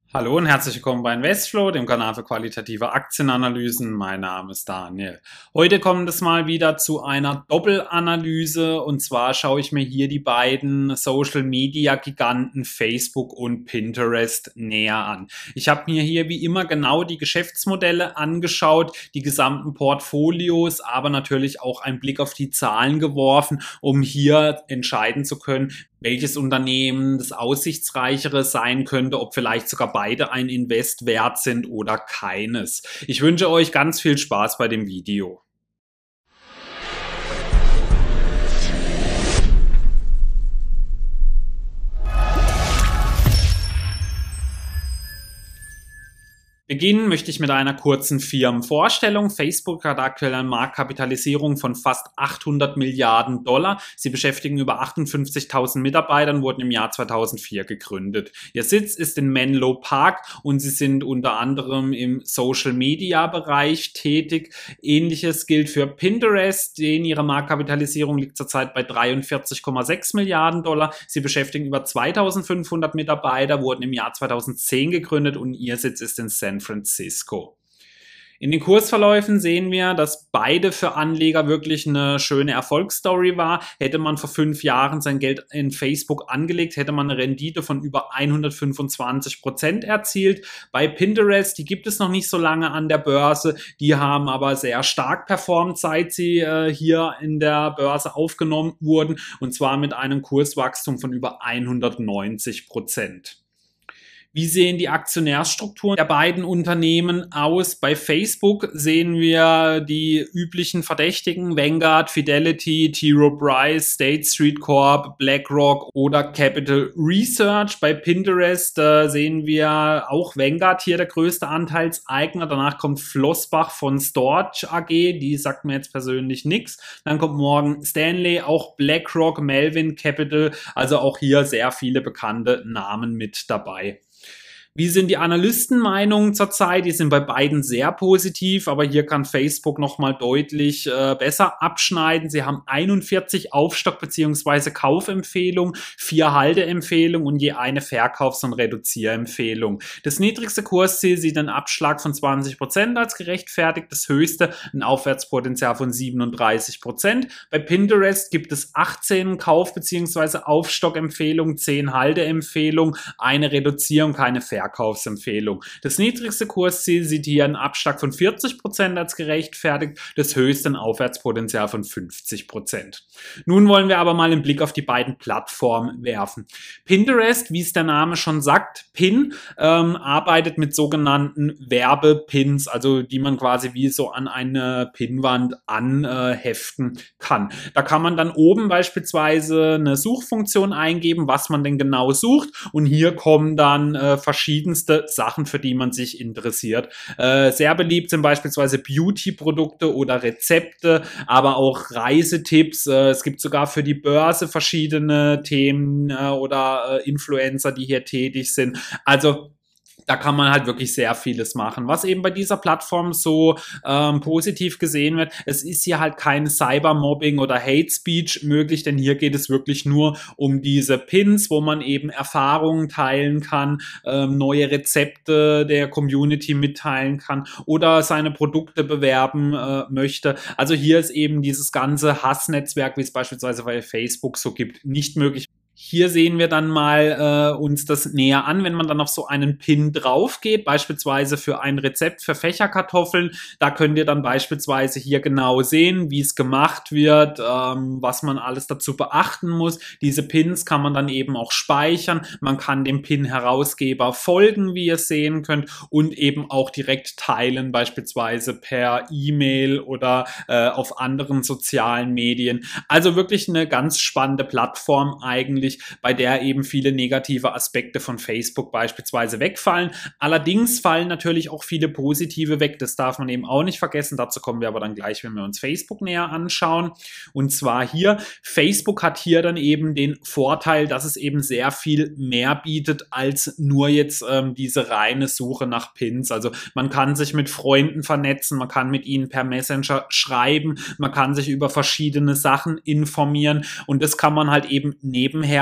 Hallo und herzlich willkommen bei Investflow, dem Kanal für qualitative Aktienanalysen. Mein Name ist Daniel. Heute kommt es mal wieder zu einer Doppelanalyse, und zwar schaue ich mir hier die beiden Social Media Giganten Facebook und Pinterest näher an. Ich habe mir hier wie immer genau die Geschäftsmodelle angeschaut, die gesamten Portfolios, aber natürlich auch einen Blick auf die Zahlen geworfen, um hier entscheiden zu können, welches Unternehmen das aussichtsreichere sein könnte, ob vielleicht sogar beide ein Invest wert sind oder keines. Ich wünsche euch ganz viel Spaß bei dem Video. Beginnen möchte ich mit einer kurzen Firmenvorstellung. Facebook hat aktuell eine Marktkapitalisierung von fast 800 Milliarden Dollar. Sie beschäftigen über 58.000 Mitarbeiter, wurden im Jahr 2004 gegründet. Ihr Sitz ist in Menlo Park und sie sind unter anderem im Social-Media-Bereich tätig. Ähnliches gilt für Pinterest, denn ihre Marktkapitalisierung liegt zurzeit bei 43,6 Milliarden Dollar. Sie beschäftigen über 2.500 Mitarbeiter, wurden im Jahr 2010 gegründet und ihr Sitz ist in San Francisco. In den Kursverläufen sehen wir, dass beide für Anleger wirklich eine schöne Erfolgsstory war. Hätte man vor 5 Jahren sein Geld in Facebook angelegt, hätte man eine Rendite von über 125% erzielt. Bei Pinterest, die gibt es noch nicht so lange an der Börse, die haben aber sehr stark performt, seit sie hier in der Börse aufgenommen wurden, und zwar mit einem Kurswachstum von über 190%. Wie sehen die Aktionärsstrukturen der beiden Unternehmen aus? Bei Facebook sehen wir die üblichen Verdächtigen: Vanguard, Fidelity, T. Rowe Price, State Street Corp, BlackRock oder Capital Research. Bei Pinterest sehen wir auch Vanguard hier der größte Anteilseigner. Danach kommt Flossbach von Storch AG, die sagt mir jetzt persönlich nichts. Dann kommt Morgan Stanley, auch BlackRock, Melvin Capital, also auch hier sehr viele bekannte Namen mit dabei. Wie sind die Analystenmeinungen zurzeit? Die sind bei beiden sehr positiv, aber hier kann Facebook nochmal deutlich besser abschneiden. Sie haben 41 Aufstock- bzw. Kaufempfehlungen, 4 Halteempfehlungen und je eine Verkaufs- und Reduzierempfehlung. Das niedrigste Kursziel sieht einen Abschlag von 20% als gerechtfertigt, das höchste ein Aufwärtspotenzial von 37%. Bei Pinterest gibt es 18 Kauf- bzw. Aufstockempfehlungen, 10 Halteempfehlungen, eine Reduzierung, keine Verkaufsempfehlung. Das niedrigste Kursziel sieht hier einen Abschlag von 40% als gerechtfertigt, das höchste ein Aufwärtspotenzial von 50%. Nun wollen wir aber mal einen Blick auf die beiden Plattformen werfen. Pinterest, wie es der Name schon sagt, Pin, arbeitet mit sogenannten Werbepins, also die man quasi wie so an eine Pinwand anheften kann. Da kann man dann oben beispielsweise eine Suchfunktion eingeben, was man denn genau sucht, und hier kommen dann verschiedenste Sachen, für die man sich interessiert. Sehr beliebt sind beispielsweise Beauty-Produkte oder Rezepte, aber auch Reisetipps. Es gibt sogar für die Börse verschiedene Themen oder Influencer, die hier tätig sind. Also da kann man halt wirklich sehr vieles machen. Was eben bei dieser Plattform so positiv gesehen wird: es ist hier halt kein Cybermobbing oder Hate Speech möglich, denn hier geht es wirklich nur um diese Pins, wo man eben Erfahrungen teilen kann, neue Rezepte der Community mitteilen kann oder seine Produkte bewerben möchte. Also hier ist eben dieses ganze Hassnetzwerk, wie es beispielsweise bei Facebook so gibt, nicht möglich. Hier sehen wir dann mal uns das näher an, wenn man dann auf so einen Pin drauf geht, beispielsweise für ein Rezept für Fächerkartoffeln. Da könnt ihr dann beispielsweise hier genau sehen, wie es gemacht wird, was man alles dazu beachten muss. Diese Pins kann man dann eben auch speichern. Man kann dem Pin-Herausgeber folgen, wie ihr sehen könnt, und eben auch direkt teilen, beispielsweise per E-Mail oder auf anderen sozialen Medien. Also wirklich eine ganz spannende Plattform eigentlich, bei der eben viele negative Aspekte von Facebook beispielsweise wegfallen. Allerdings fallen natürlich auch viele positive weg, das darf man eben auch nicht vergessen. Dazu kommen wir aber dann gleich, wenn wir uns Facebook näher anschauen. Und zwar hier, Facebook hat hier dann eben den Vorteil, dass es eben sehr viel mehr bietet als nur jetzt diese reine Suche nach Pins. Also man kann sich mit Freunden vernetzen, man kann mit ihnen per Messenger schreiben, man kann sich über verschiedene Sachen informieren, und das kann man halt eben nebenher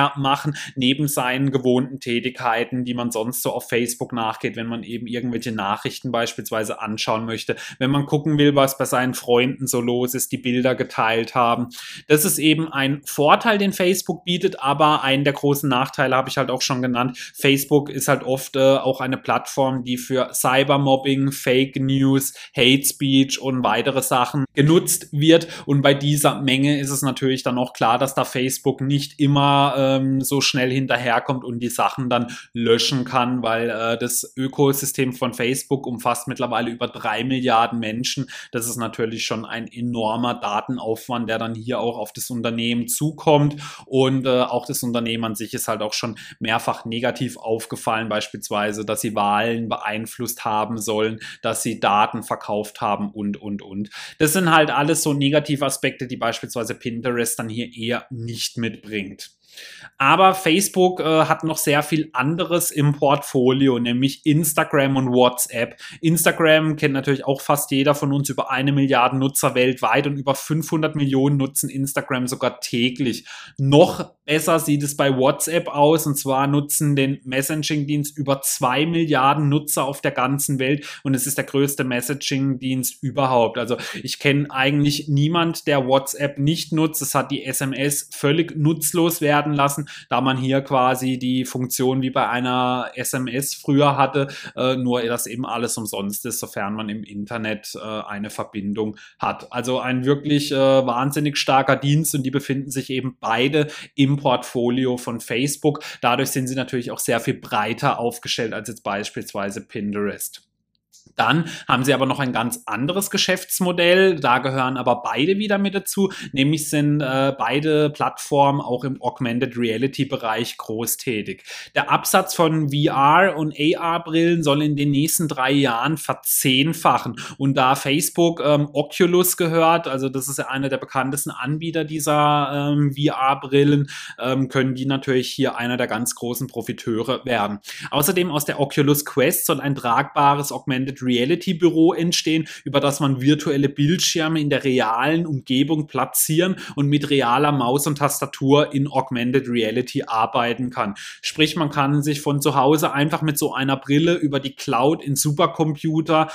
mehr machen, neben seinen gewohnten Tätigkeiten, die man sonst so auf Facebook nachgeht, wenn man eben irgendwelche Nachrichten beispielsweise anschauen möchte, wenn man gucken will, was bei seinen Freunden so los ist, die Bilder geteilt haben. Das ist eben ein Vorteil, den Facebook bietet, aber einen der großen Nachteile habe ich halt auch schon genannt. Facebook ist halt oft auch eine Plattform, die für Cybermobbing, Fake News, Hate Speech und weitere Sachen genutzt wird, und bei dieser Menge ist es natürlich dann auch klar, dass da Facebook nicht immer so schnell hinterherkommt und die Sachen dann löschen kann, weil das Ökosystem von Facebook umfasst mittlerweile über 3 Milliarden Menschen. Das ist natürlich schon ein enormer Datenaufwand, der dann hier auch auf das Unternehmen zukommt, und auch das Unternehmen an sich ist halt auch schon mehrfach negativ aufgefallen, beispielsweise, dass sie Wahlen beeinflusst haben sollen, dass sie Daten verkauft haben und. Das sind halt alles so negative Aspekte, die beispielsweise Pinterest dann hier eher nicht mitbringt. Aber Facebook hat noch sehr viel anderes im Portfolio, nämlich Instagram und WhatsApp. Instagram kennt natürlich auch fast jeder von uns, über 1 Milliarde Nutzer weltweit, und über 500 Millionen nutzen Instagram sogar täglich. Noch besser sieht es bei WhatsApp aus, und zwar nutzen den Messaging-Dienst über 2 Milliarden Nutzer auf der ganzen Welt, und es ist der größte Messaging-Dienst überhaupt. Also ich kenne eigentlich niemand, der WhatsApp nicht nutzt. Es hat die SMS völlig nutzlos werden lassen, da man hier quasi die Funktion wie bei einer SMS früher hatte, nur dass eben alles umsonst ist, sofern man im Internet eine Verbindung hat. Also ein wirklich wahnsinnig starker Dienst, und die befinden sich eben beide im Portfolio von Facebook. Dadurch sind sie natürlich auch sehr viel breiter aufgestellt als jetzt beispielsweise Pinterest. Dann haben sie aber noch ein ganz anderes Geschäftsmodell, da gehören aber beide wieder mit dazu, nämlich sind beide Plattformen auch im Augmented Reality Bereich groß tätig. Der Absatz von VR- und AR-Brillen soll in den nächsten 3 Jahren verzehnfachen, und da Facebook Oculus gehört, also das ist ja einer der bekanntesten Anbieter dieser VR-Brillen, können die natürlich hier einer der ganz großen Profiteure werden. Außerdem aus der Oculus Quest soll ein tragbares Augmented Reality Büro entstehen, über das man virtuelle Bildschirme in der realen Umgebung platzieren und mit realer Maus und Tastatur in Augmented Reality arbeiten kann. Sprich, man kann sich von zu Hause einfach mit so einer Brille über die Cloud in Supercomputer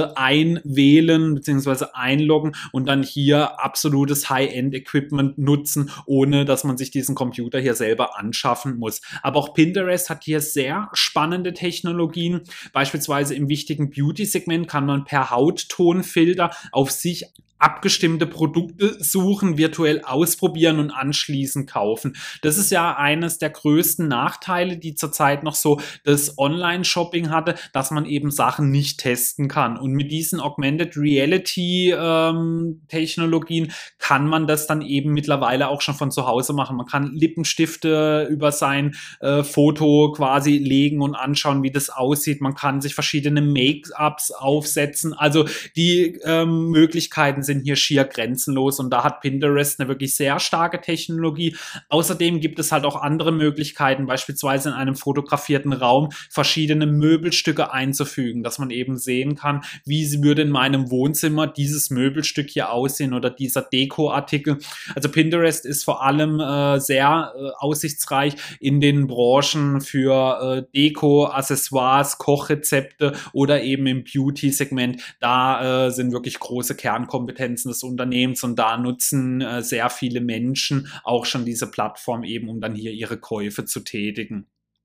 einwählen bzw. einloggen und dann hier absolutes High-End-Equipment nutzen, ohne dass man sich diesen Computer hier selber anschaffen muss. Aber auch Pinterest hat hier sehr spannende Technologien. Beispielsweise im wichtigen Beauty-Segment kann man per Hauttonfilter auf sich abgestimmte Produkte suchen, virtuell ausprobieren und anschließend kaufen. Das ist ja eines der größten Nachteile, die zurzeit noch so das Online-Shopping hatte, dass man eben Sachen nicht testen kann. Und mit diesen Augmented Reality Technologien kann man das dann eben mittlerweile auch schon von zu Hause machen. Man kann Lippenstifte über sein Foto quasi legen und anschauen, wie das aussieht. Man kann sich verschiedene Make-ups aufsetzen. Also die Möglichkeiten sind hier schier grenzenlos, und da hat Pinterest eine wirklich sehr starke Technologie. Außerdem gibt es halt auch andere Möglichkeiten, beispielsweise in einem fotografierten Raum verschiedene Möbelstücke einzufügen, dass man eben sehen kann, wie würde in meinem Wohnzimmer dieses Möbelstück hier aussehen oder dieser Dekoartikel. Also Pinterest ist vor allem sehr aussichtsreich in den Branchen für Deko, Accessoires, Kochrezepte oder eben im Beauty-Segment. Da sind wirklich große Kernkompetenzen des Unternehmens, und da nutzen sehr viele Menschen auch schon diese Plattform eben, um dann hier ihre Käufe zu tätigen.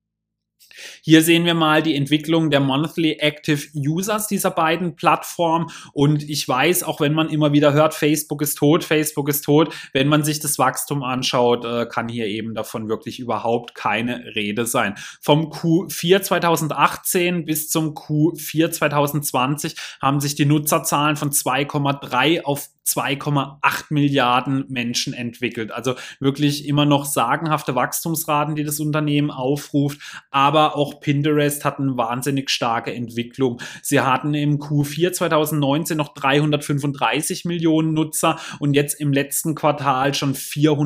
Hier sehen wir mal die Entwicklung der Monthly Active Users dieser beiden Plattformen, und ich weiß, auch wenn man immer wieder hört, Facebook ist tot, wenn man sich das Wachstum anschaut, kann hier eben davon wirklich überhaupt keine Rede sein. Vom Q4 2018 bis zum Q4 2020 haben sich die Nutzerzahlen von 2,3 auf 2,8 Milliarden Menschen entwickelt. Also wirklich immer noch sagenhafte Wachstumsraten, die das Unternehmen aufruft. Aber aber auch Pinterest hat eine wahnsinnig starke Entwicklung. Sie hatten im Q4 2019 noch 335 Millionen Nutzer und jetzt im letzten Quartal schon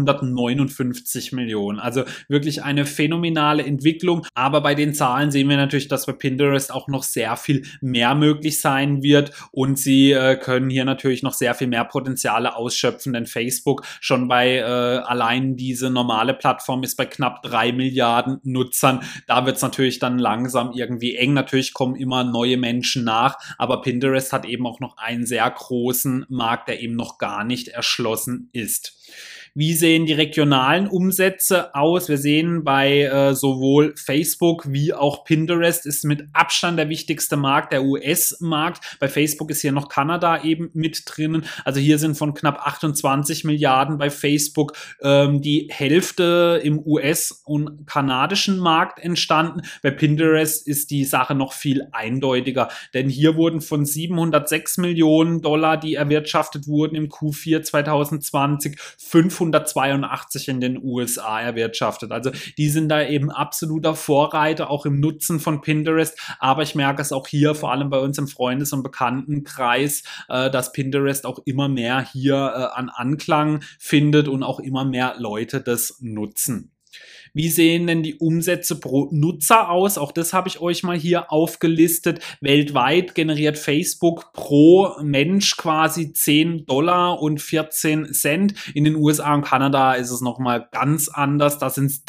459 Millionen. Also wirklich eine phänomenale Entwicklung. Aber bei den Zahlen sehen wir natürlich, dass bei Pinterest auch noch sehr viel mehr möglich sein wird und sie können hier natürlich noch sehr viel mehr Potenziale ausschöpfen, denn Facebook schon bei allein diese normale Plattform ist bei knapp 3 Milliarden Nutzern. Da wird es natürlich dann langsam irgendwie eng. Natürlich kommen immer neue Menschen nach, aber Pinterest hat eben auch noch einen sehr großen Markt, der eben noch gar nicht erschlossen ist. Wie sehen die regionalen Umsätze aus? Wir sehen bei sowohl Facebook wie auch Pinterest ist mit Abstand der wichtigste Markt, der US-Markt. Bei Facebook ist hier noch Kanada eben mit drinnen. Also hier sind von knapp 28 Milliarden bei Facebook die Hälfte im US- und kanadischen Markt entstanden. Bei Pinterest ist die Sache noch viel eindeutiger, denn hier wurden von 706 Millionen Dollar, die erwirtschaftet wurden im Q4 2020, 582 in den USA erwirtschaftet. Also die sind da eben absoluter Vorreiter, auch im Nutzen von Pinterest. Aber ich merke es auch hier, vor allem bei uns im Freundes- und Bekanntenkreis, dass Pinterest auch immer mehr hier an Anklang findet und auch immer mehr Leute das nutzen. Wie sehen denn die Umsätze pro Nutzer aus? Auch das habe ich euch mal hier aufgelistet. Weltweit generiert Facebook pro Mensch quasi $10 und 14 Cent. In den USA und Kanada ist es nochmal ganz anders. Da sind es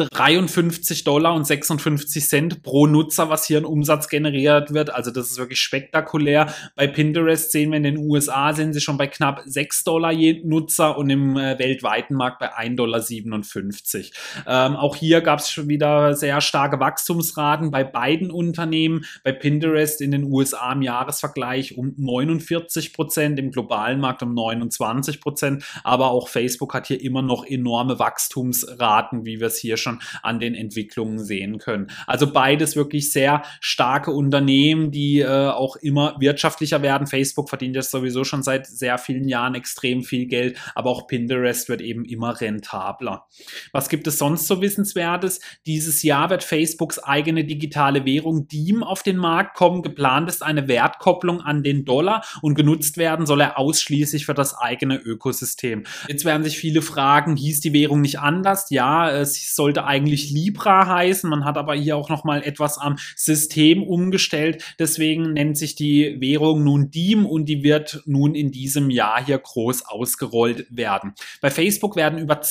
$53 und 56 Cent pro Nutzer, was hier an Umsatz generiert wird. Also das ist wirklich spektakulär. Bei Pinterest sehen wir, in den USA sind sie schon bei knapp $6 je Nutzer und im weltweiten Markt bei $1,57. Auch hier gab es schon wieder sehr starke Wachstumsraten bei beiden Unternehmen. Bei Pinterest in den USA im Jahresvergleich um 49%, im globalen Markt um 29%. Aber auch Facebook hat hier immer noch enorme Wachstumsraten, wie wir es hier schon an den Entwicklungen sehen können. Also beides wirklich sehr starke Unternehmen, die auch immer wirtschaftlicher werden. Facebook verdient jetzt sowieso schon seit sehr vielen Jahren extrem viel Geld, aber auch Pinterest wird eben immer rentabler. Was gibt es sonst so Wissenswertes? Dieses Jahr wird Facebooks eigene digitale Währung Diem auf den Markt kommen. Geplant ist eine Wertkopplung an den Dollar und genutzt werden soll er ausschließlich für das eigene Ökosystem. Jetzt werden sich viele fragen, hieß die Währung nicht anders? Ja, es sollte eigentlich Libra heißen. Man hat aber hier auch nochmal etwas am System umgestellt. Deswegen nennt sich die Währung nun Diem und die wird nun in diesem Jahr hier groß ausgerollt werden. Bei Facebook werden über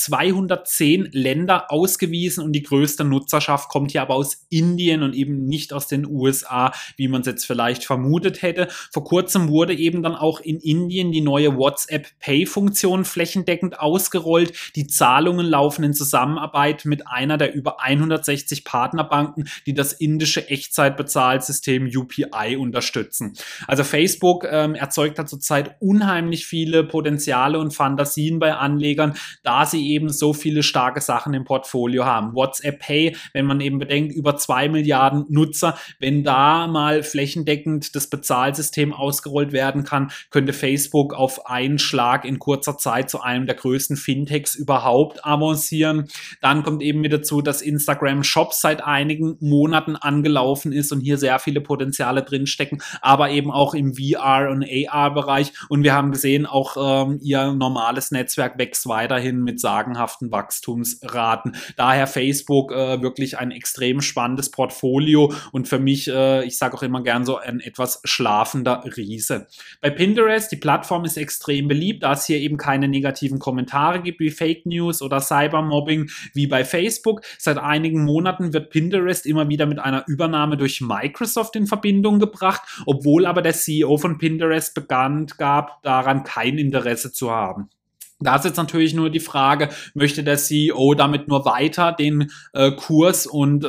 210 Länder ausgewiesen und die größte Nutzerschaft kommt hier aber aus Indien und eben nicht aus den USA, wie man es jetzt vielleicht vermutet hätte. Vor kurzem wurde eben dann auch in Indien die neue WhatsApp-Pay-Funktion flächendeckend ausgerollt. Die Zahlungen laufen in Zusammenarbeit mit einer der über 160 Partnerbanken, die das indische Echtzeitbezahlsystem UPI unterstützen. Also Facebook erzeugt da zurzeit unheimlich viele Potenziale und Fantasien bei Anlegern, da sie eben so viele starke Sachen im Portfolio haben. WhatsApp Pay, wenn man eben bedenkt, über 2 Milliarden Nutzer, wenn da mal flächendeckend das Bezahlsystem ausgerollt werden kann, könnte Facebook auf einen Schlag in kurzer Zeit zu einem der größten Fintechs überhaupt avancieren. Dann kommt eben mit dazu, dass Instagram Shops seit einigen Monaten angelaufen ist und hier sehr viele Potenziale drinstecken, aber eben auch im VR- und AR-Bereich. Und wir haben gesehen, auch ihr normales Netzwerk wächst weiterhin mit sagenhaften Wachstumsraten. Daher Facebook wirklich ein extrem spannendes Portfolio und für mich, ich sage auch immer gern so, ein etwas schlafender Riese. Bei Pinterest, die Plattform ist extrem beliebt, da es hier eben keine negativen Kommentare gibt wie Fake News oder Cybermobbing wie bei Facebook. Seit einigen Monaten wird Pinterest immer wieder mit einer Übernahme durch Microsoft in Verbindung gebracht, obwohl aber der CEO von Pinterest bekannt gab, daran kein Interesse zu haben. Da ist jetzt natürlich nur die Frage, möchte der CEO damit nur weiter den Kurs und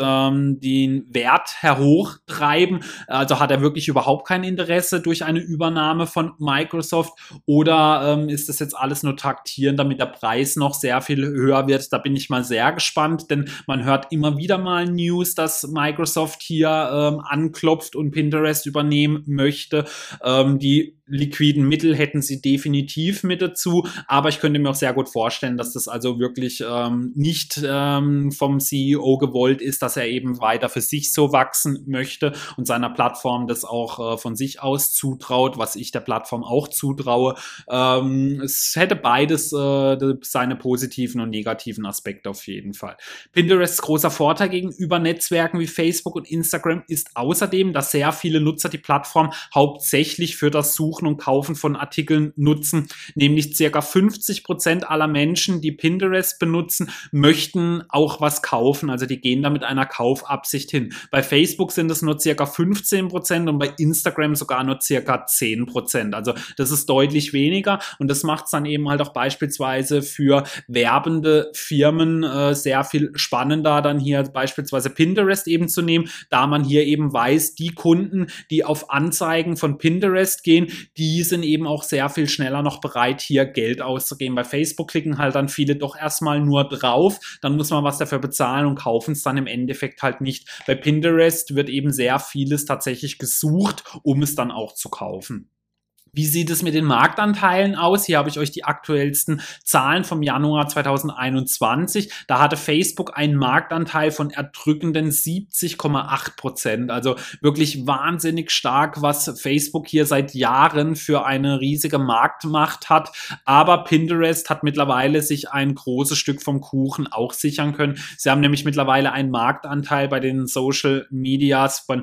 den Wert hochtreiben? Also hat er wirklich überhaupt kein Interesse durch eine Übernahme von Microsoft oder ist das jetzt alles nur taktieren, damit der Preis noch sehr viel höher wird? Da bin ich mal sehr gespannt, denn man hört immer wieder mal News, dass Microsoft hier anklopft und Pinterest übernehmen möchte. Die liquiden Mittel hätten sie definitiv mit dazu, aber ich könnte mir auch sehr gut vorstellen, dass das also wirklich nicht vom CEO gewollt ist, dass er eben weiter für sich so wachsen möchte und seiner Plattform das auch von sich aus zutraut, was ich der Plattform auch zutraue. Es hätte beides seine positiven und negativen Aspekte auf jeden Fall. Pinterests großer Vorteil gegenüber Netzwerken wie Facebook und Instagram ist außerdem, dass sehr viele Nutzer die Plattform hauptsächlich für das Suchen und Kaufen von Artikeln nutzen, nämlich ca. 50% aller Menschen, die Pinterest benutzen, möchten auch was kaufen, also die gehen da mit einer Kaufabsicht hin. Bei Facebook sind es nur ca. 15% und bei Instagram sogar nur ca. 10%, also das ist deutlich weniger und das macht es dann eben halt auch beispielsweise für werbende Firmen sehr viel spannender, dann hier beispielsweise Pinterest eben zu nehmen, da man hier eben weiß, die Kunden, die auf Anzeigen von Pinterest gehen, die sind eben auch sehr viel schneller noch bereit, hier Geld auszugeben. Bei Facebook klicken halt dann viele doch erstmal nur drauf, dann muss man was dafür bezahlen und kaufen es dann im Endeffekt halt nicht. Bei Pinterest wird eben sehr vieles tatsächlich gesucht, um es dann auch zu kaufen. Wie sieht es mit den Marktanteilen aus? Hier habe ich euch die aktuellsten Zahlen vom Januar 2021. Da hatte Facebook einen Marktanteil von erdrückenden 70,8%. Also wirklich wahnsinnig stark, was Facebook hier seit Jahren für eine riesige Marktmacht hat. Aber Pinterest hat mittlerweile sich ein großes Stück vom Kuchen auch sichern können. Sie haben nämlich mittlerweile einen Marktanteil bei den Social Medias von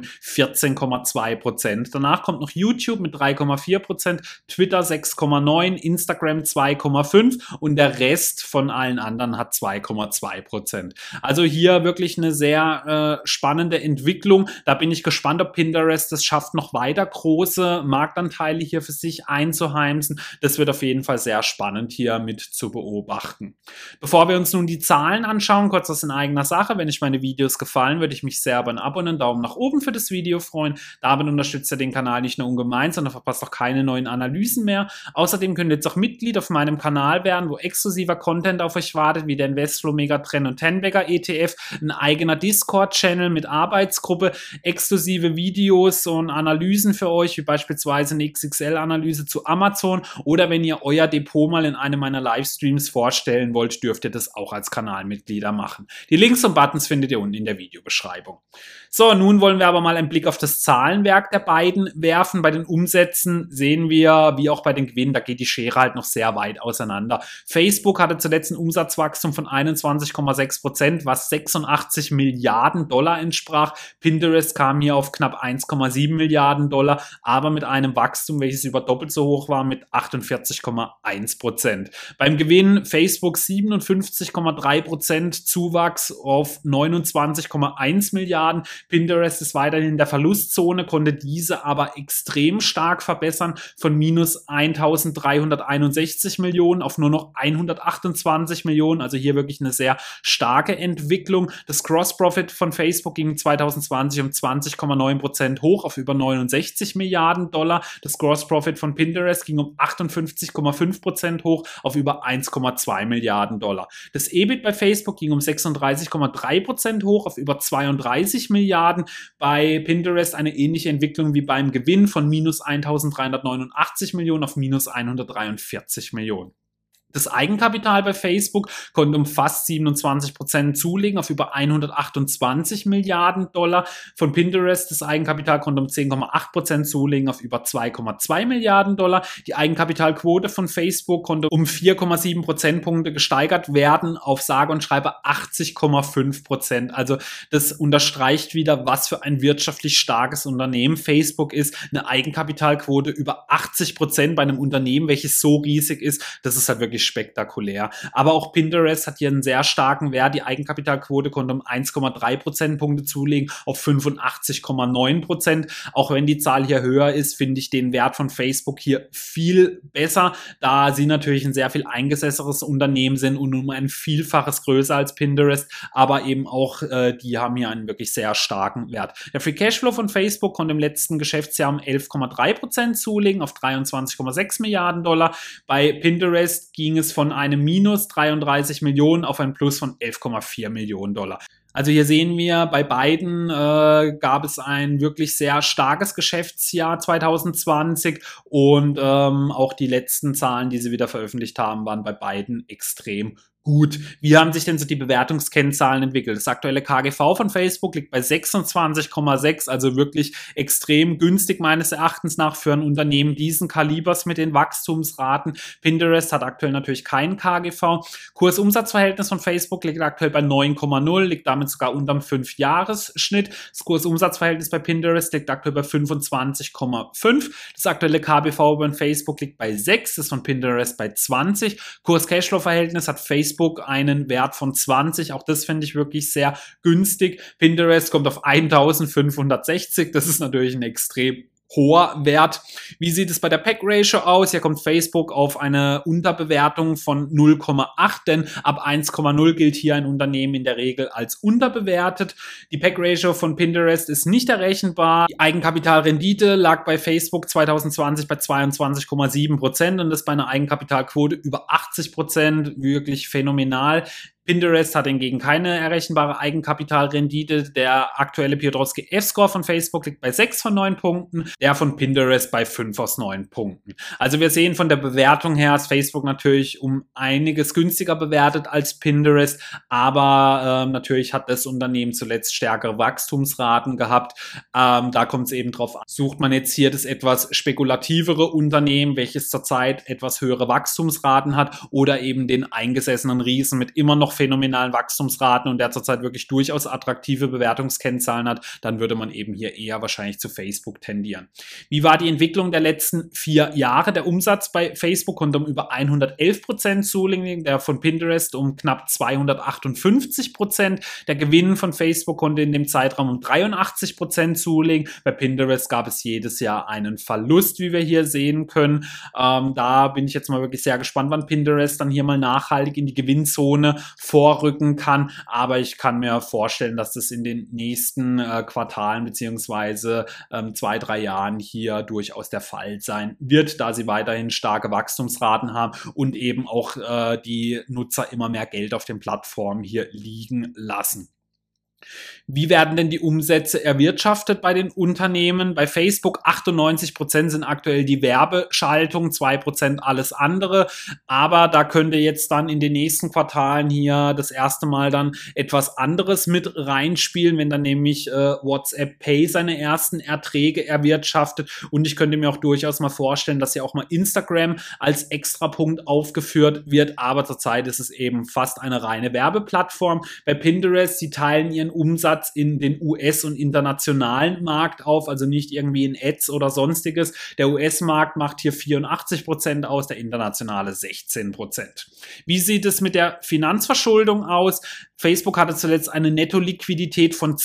14,2%. Danach kommt noch YouTube mit 3,4%. Twitter 6,9%, Instagram 2,5% und der Rest von allen anderen hat 2,2%. Also hier wirklich eine sehr spannende Entwicklung. Da bin ich gespannt, ob Pinterest es schafft, noch weiter große Marktanteile hier für sich einzuheimsen. Das wird auf jeden Fall sehr spannend hier mit zu beobachten. Bevor wir uns nun die Zahlen anschauen, kurz was in eigener Sache. Wenn euch meine Videos gefallen, würde ich mich sehr über ein Abo und einen Daumen nach oben für das Video freuen. Damit unterstützt ihr den Kanal nicht nur ungemein, sondern verpasst auch keine neuen Analysen mehr. Außerdem könnt ihr jetzt auch Mitglied auf meinem Kanal werden, wo exklusiver Content auf euch wartet, wie der Investflow Megatrend und Tenbagger ETF, ein eigener Discord-Channel mit Arbeitsgruppe, exklusive Videos und Analysen für euch, wie beispielsweise eine XXL-Analyse zu Amazon oder wenn ihr euer Depot mal in einem meiner Livestreams vorstellen wollt, dürft ihr das auch als Kanalmitglieder machen. Die Links und Buttons findet ihr unten in der Videobeschreibung. So, nun wollen wir aber mal einen Blick auf das Zahlenwerk der beiden werfen. Bei den Umsätzen sehen wir, wie auch bei den Gewinnen, da geht die Schere halt noch sehr weit auseinander. Facebook hatte zuletzt ein Umsatzwachstum von 21,6%, was 86 Milliarden Dollar entsprach. Pinterest kam hier auf knapp 1,7 Milliarden Dollar, aber mit einem Wachstum, welches über doppelt so hoch war, mit 48,1%. Beim Gewinn Facebook 57,3% Zuwachs auf 29,1 Milliarden. Pinterest ist weiterhin in der Verlustzone, konnte diese aber extrem stark verbessern, von minus 1.361 Millionen auf nur noch 128 Millionen, also hier wirklich eine sehr starke Entwicklung. Das Gross-Profit von Facebook ging 2020 um 20,9% hoch auf über 69 Milliarden Dollar. Das Gross-Profit von Pinterest ging um 58,5% hoch auf über 1,2 Milliarden Dollar. Das EBIT bei Facebook ging um 36,3% hoch auf über 32 Milliarden. Bei Pinterest eine ähnliche Entwicklung wie beim Gewinn von minus 1.389 Millionen auf minus 143 Millionen. Das Eigenkapital bei Facebook konnte um fast 27% zulegen auf über 128 Milliarden Dollar. Von Pinterest das Eigenkapital konnte um 10,8% zulegen auf über 2,2 Milliarden Dollar. Die Eigenkapitalquote von Facebook konnte um 4,7 Prozentpunkte gesteigert werden auf sage und schreibe 80,5%. Also das unterstreicht wieder, was für ein wirtschaftlich starkes Unternehmen Facebook ist. Eine Eigenkapitalquote über 80% bei einem Unternehmen, welches so riesig ist, das ist halt wirklich spektakulär. Aber auch Pinterest hat hier einen sehr starken Wert. Die Eigenkapitalquote konnte um 1,3 Prozentpunkte zulegen auf 85,9%. Auch wenn die Zahl hier höher ist, finde ich den Wert von Facebook hier viel besser, da sie natürlich ein sehr viel eingesessenes Unternehmen sind und um ein Vielfaches größer als Pinterest, aber eben auch die haben hier einen wirklich sehr starken Wert. Der Free Cashflow von Facebook konnte im letzten Geschäftsjahr um 11,3% zulegen auf 23,6 Milliarden Dollar. Bei Pinterest ging es von einem Minus 33 Millionen auf ein Plus von 11,4 Millionen Dollar. Also hier sehen wir, bei beiden gab es ein wirklich sehr starkes Geschäftsjahr 2020 und auch die letzten Zahlen, die sie wieder veröffentlicht haben, waren bei beiden extrem gut. Wie haben sich denn so die Bewertungskennzahlen entwickelt? Das aktuelle KGV von Facebook liegt bei 26,6, also wirklich extrem günstig meines Erachtens nach für ein Unternehmen diesen Kalibers mit den Wachstumsraten. Pinterest hat aktuell natürlich kein KGV. Kurs-Umsatz-Verhältnis von Facebook liegt aktuell bei 9,0, liegt damit sogar unterm 5-Jahres-Schnitt. Das Kurs-Umsatz-Verhältnis bei Pinterest liegt aktuell bei 25,5. Das aktuelle KBV bei Facebook liegt bei 6, das von Pinterest bei 20. Kurs-Cashflow-Verhältnis hat Facebook einen Wert von 20. Auch das finde ich wirklich sehr günstig. Pinterest kommt auf 1560. Das ist natürlich ein extrem hoher Wert. Wie sieht es bei der PEG-Ratio aus? Hier kommt Facebook auf eine Unterbewertung von 0,8, denn ab 1,0 gilt hier ein Unternehmen in der Regel als unterbewertet. Die PEG-Ratio von Pinterest ist nicht errechenbar. Die Eigenkapitalrendite lag bei Facebook 2020 bei 22,7% und das bei einer Eigenkapitalquote über 80%, wirklich phänomenal. Pinterest hat hingegen keine errechenbare Eigenkapitalrendite. Der aktuelle Piotrowski F-Score von Facebook liegt bei 6 von 9 Punkten, der von Pinterest bei 5 aus 9 Punkten. Also wir sehen von der Bewertung her, ist Facebook natürlich um einiges günstiger bewertet als Pinterest, aber natürlich hat das Unternehmen zuletzt stärkere Wachstumsraten gehabt. Da kommt es eben drauf an. Sucht man jetzt hier das etwas spekulativere Unternehmen, welches zurzeit etwas höhere Wachstumsraten hat, oder eben den eingesessenen Riesen mit immer noch phänomenalen Wachstumsraten und der zurzeit wirklich durchaus attraktive Bewertungskennzahlen hat, dann würde man eben hier eher wahrscheinlich zu Facebook tendieren. Wie war die Entwicklung der letzten 4 Jahre? Der Umsatz bei Facebook konnte um über 111% zulegen, der von Pinterest um knapp 258%. Der Gewinn von Facebook konnte in dem Zeitraum um 83% zulegen. Bei Pinterest gab es jedes Jahr einen Verlust, wie wir hier sehen können. Da bin ich jetzt mal wirklich sehr gespannt, wann Pinterest dann hier mal nachhaltig in die Gewinnzone vorrücken kann, aber ich kann mir vorstellen, dass das in den nächsten Quartalen beziehungsweise 2-3 Jahren hier durchaus der Fall sein wird, da sie weiterhin starke Wachstumsraten haben und eben auch die Nutzer immer mehr Geld auf den Plattformen hier liegen lassen. Wie werden denn die Umsätze erwirtschaftet bei den Unternehmen? Bei Facebook 98% sind aktuell die Werbeschaltung, 2% alles andere. Aber da könnte jetzt dann in den nächsten Quartalen hier das erste Mal dann etwas anderes mit reinspielen, wenn dann nämlich WhatsApp Pay seine ersten Erträge erwirtschaftet. Und ich könnte mir auch durchaus mal vorstellen, dass ja auch mal Instagram als Extrapunkt aufgeführt wird. Aber zurzeit ist es eben fast eine reine Werbeplattform. Bei Pinterest, sie teilen ihren Umsatz in den US- und internationalen Markt auf, also nicht irgendwie in Ads oder sonstiges. Der US-Markt macht hier 84% aus, der internationale 16%. Wie sieht es mit der Finanzverschuldung aus? Facebook hatte zuletzt eine Netto-Liquidität von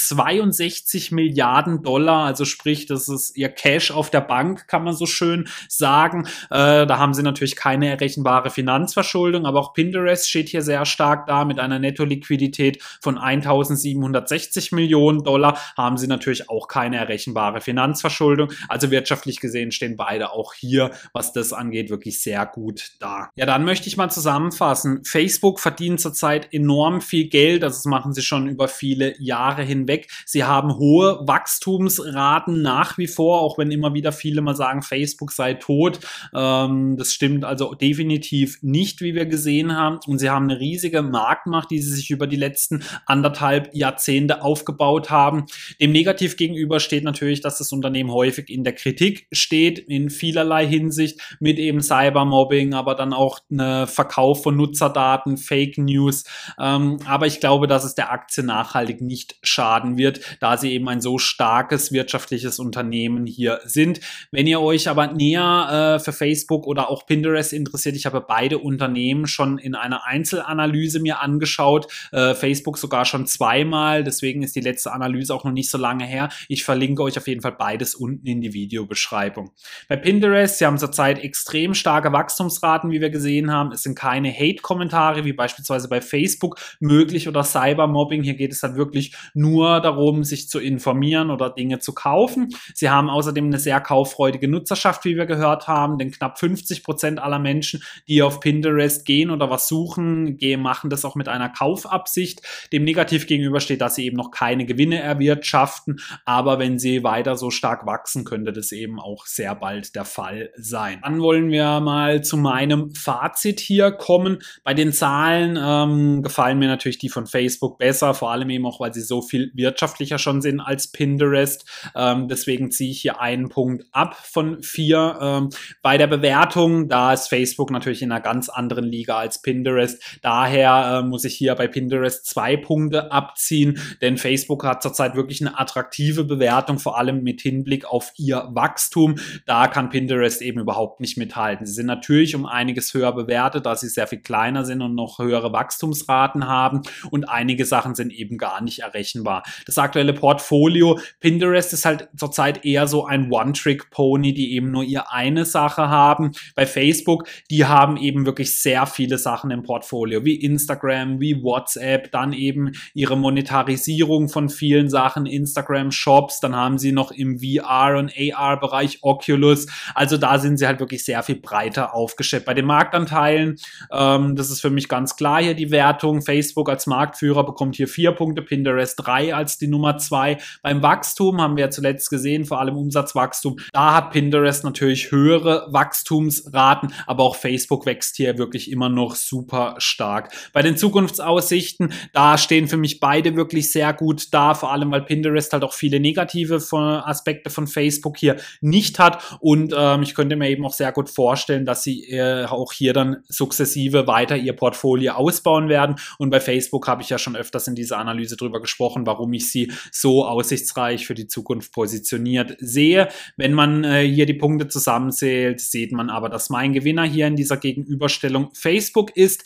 62 Milliarden Dollar, also sprich, das ist ihr Cash auf der Bank, kann man so schön sagen. Da haben sie natürlich keine errechenbare Finanzverschuldung, aber auch Pinterest steht hier sehr stark da mit einer Netto-Liquidität von 1.760 Millionen Dollar, haben sie natürlich auch keine errechenbare Finanzverschuldung. Also wirtschaftlich gesehen stehen beide auch hier, was das angeht, wirklich sehr gut da. Ja, dann möchte ich mal zusammenfassen. Facebook verdient zurzeit enorm viel Geld, also das machen sie schon über viele Jahre hinweg. Sie haben hohe Wachstumsraten nach wie vor, auch wenn immer wieder viele mal sagen, Facebook sei tot. Das stimmt also definitiv nicht, wie wir gesehen haben. Und sie haben eine riesige Marktmacht, die sie sich über die letzten 1,5 Jahrzehnte aufgebaut haben. Dem negativ gegenüber steht natürlich, dass das Unternehmen häufig in der Kritik steht, in vielerlei Hinsicht, mit eben Cybermobbing, aber dann auch eine Verkauf von Nutzerdaten, Fake News. Aber ich glaube, dass es der Aktie nachhaltig nicht schaden wird, da sie eben ein so starkes wirtschaftliches Unternehmen hier sind. Wenn ihr euch aber näher für Facebook oder auch Pinterest interessiert, ich habe beide Unternehmen schon in einer Einzelanalyse mir angeschaut, Facebook sogar schon zweimal, deswegen ist die letzte Analyse auch noch nicht so lange her. Ich verlinke euch auf jeden Fall beides unten in die Videobeschreibung. Bei Pinterest, sie haben zurzeit extrem starke Wachstumsraten, wie wir gesehen haben. Es sind keine Hate-Kommentare, wie beispielsweise bei Facebook möglich oder Cybermobbing. Hier geht es halt wirklich nur darum, sich zu informieren oder Dinge zu kaufen. Sie haben außerdem eine sehr kauffreudige Nutzerschaft, wie wir gehört haben, denn knapp 50% aller Menschen, die auf Pinterest gehen oder was suchen, machen das auch mit einer Kaufabsicht. Dem negativ gegenüber steht dass sie eben noch keine Gewinne erwirtschaften, aber wenn sie weiter so stark wachsen, könnte das eben auch sehr bald der Fall sein. Dann wollen wir mal zu meinem Fazit hier kommen. Bei den Zahlen gefallen mir natürlich die von Facebook besser, vor allem eben auch, weil sie so viel wirtschaftlicher schon sind als Pinterest. Deswegen ziehe ich hier einen Punkt ab von 4. Bei der Bewertung, da ist Facebook natürlich in einer ganz anderen Liga als Pinterest. Daher muss ich hier bei Pinterest 2 Punkte abziehen, denn Facebook hat zurzeit wirklich eine attraktive Bewertung, vor allem mit Hinblick auf ihr Wachstum. Da kann Pinterest eben überhaupt nicht mithalten. Sie sind natürlich um einiges höher bewertet, da sie sehr viel kleiner sind und noch höhere Wachstumsraten haben, und einige Sachen sind eben gar nicht errechenbar. Das aktuelle Portfolio Pinterest ist halt zurzeit eher so ein One-Trick-Pony, die eben nur ihr eine Sache haben. Bei Facebook, die haben eben wirklich sehr viele Sachen im Portfolio, wie Instagram, wie WhatsApp, dann eben ihre Monetarisierung von vielen Sachen, Instagram Shops, dann haben sie noch im VR- und AR-Bereich Oculus. Also da sind sie halt wirklich sehr viel breiter aufgestellt. Bei den Marktanteilen, das ist für mich ganz klar hier die Wertung. Facebook als Marktführer bekommt hier 4 Punkte, Pinterest 3 als die Nummer 2. Beim Wachstum haben wir ja zuletzt gesehen, vor allem Umsatzwachstum, da hat Pinterest natürlich höhere Wachstumsraten, aber auch Facebook wächst hier wirklich immer noch super stark. Bei den Zukunftsaussichten, da stehen für mich beide wirklich sehr gut da, vor allem weil Pinterest halt auch viele negative Aspekte von Facebook hier nicht hat, und ich könnte mir eben auch sehr gut vorstellen, dass sie auch hier dann sukzessive weiter ihr Portfolio ausbauen werden, und bei Facebook habe ich ja schon öfters in dieser Analyse drüber gesprochen, warum ich sie so aussichtsreich für die Zukunft positioniert sehe. Wenn man hier die Punkte zusammenzählt, sieht man aber, dass mein Gewinner hier in dieser Gegenüberstellung Facebook ist,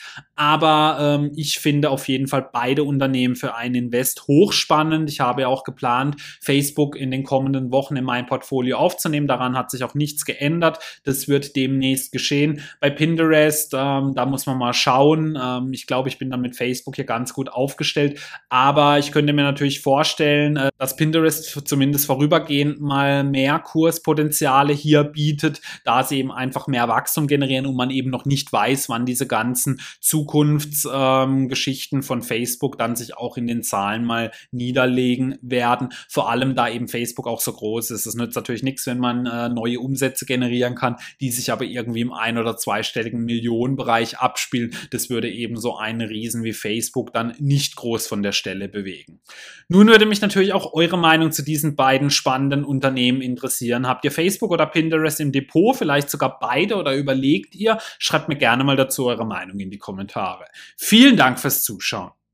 aber ich finde auf jeden Fall beide Unternehmen für einen Invest hochspannend. Ich habe ja auch geplant, Facebook in den kommenden Wochen in mein Portfolio aufzunehmen. Daran hat sich auch nichts geändert. Das wird demnächst geschehen. Bei Pinterest, da muss man mal schauen. Ich glaube, ich bin dann mit Facebook hier ganz gut aufgestellt, aber ich könnte mir natürlich vorstellen, dass Pinterest zumindest vorübergehend mal mehr Kurspotenziale hier bietet, da sie eben einfach mehr Wachstum generieren und man eben noch nicht weiß, wann diese ganzen Zukunftsgeschichten von Facebook dann sich auch in den Zahlen mal niederlegen werden. Vor allem, da eben Facebook auch so groß ist. Es nützt natürlich nichts, wenn man neue Umsätze generieren kann, die sich aber irgendwie im ein- oder zweistelligen Millionenbereich abspielen. Das würde eben so einen Riesen wie Facebook dann nicht groß von der Stelle bewegen. Nun würde mich natürlich auch eure Meinung zu diesen beiden spannenden Unternehmen interessieren. Habt ihr Facebook oder Pinterest im Depot? Vielleicht sogar beide, oder überlegt ihr? Schreibt mir gerne mal dazu eure Meinung in die Kommentare. Vielen Dank fürs Zuschauen.